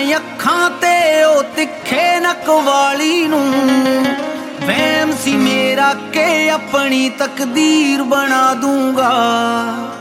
ਅੱਖਾਂ ਤੇ ਉਹ ਤਿੱਖੇ ਨੱਕ ਵਾਲੀ ਨੂੰ ਵਹਿਮ ਸੀ ਮੇਰਾ ਕਿ ਆਪਣੀ ਤਕਦੀਰ ਬਣਾ ਦੂੰਗਾ।